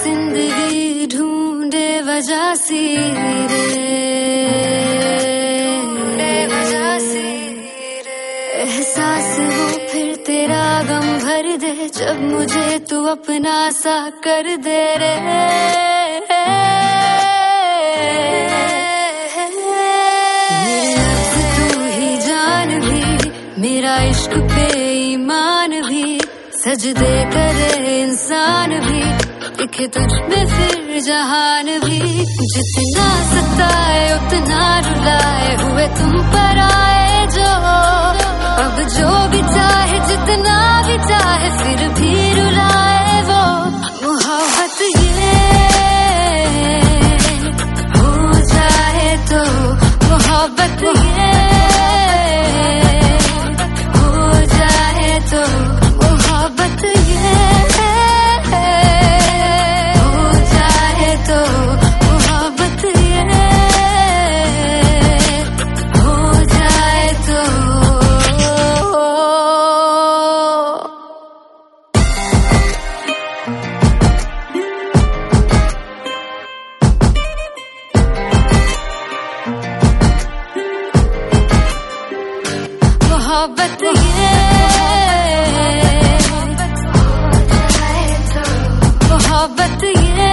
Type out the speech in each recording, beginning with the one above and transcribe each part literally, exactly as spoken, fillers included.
जिंदगी ढूंढे वजह सी रे, वजह सी रे। एहसास हो फिर तेरा गम भर दे, जब मुझे तू अपना सा कर दे रे। मेरा इश्क पे ईमान भी, सजदे करे इंसान भी, दिखे तुझ में फिर जहान भी। जितना सताए उतना रुलाए, हुए तुम पर आए जो, अब जो भी चाहे जितना भी चाहे फिर भी रुलाए वो। मोहब्बत ये हो जाए तो, मोहब्बत ये तो, मोहब्बत ये हो जाए तो, मोहब्बत ये हो जाए तो। मोहब्बत ये मोहब्बत ये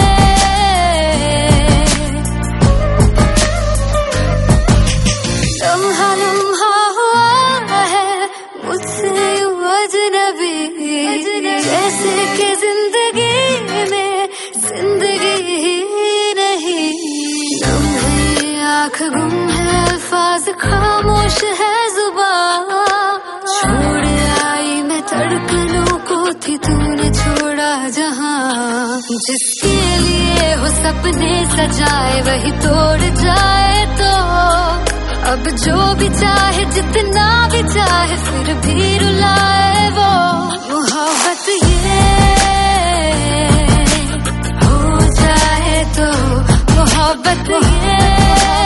लम्हा लम्हा हुआ है मुझसे यूं अजनबी, जैसे कि जिंदगी में जिंदगी ही नहीं। नम है आँख, गुम है अल्फाज, खामोश है जुबान। छोड़ आई मैं धड़कनों को, थी तूने छोड़ा जहां। जिसके लिए हो सपने सजाए वही तोड़ जाए तो, अब जो भी चाहे जितना भी चाहे फिर भी रुलाए वो। मोहब्बत ये हो जाए तो, मोहब्बत ये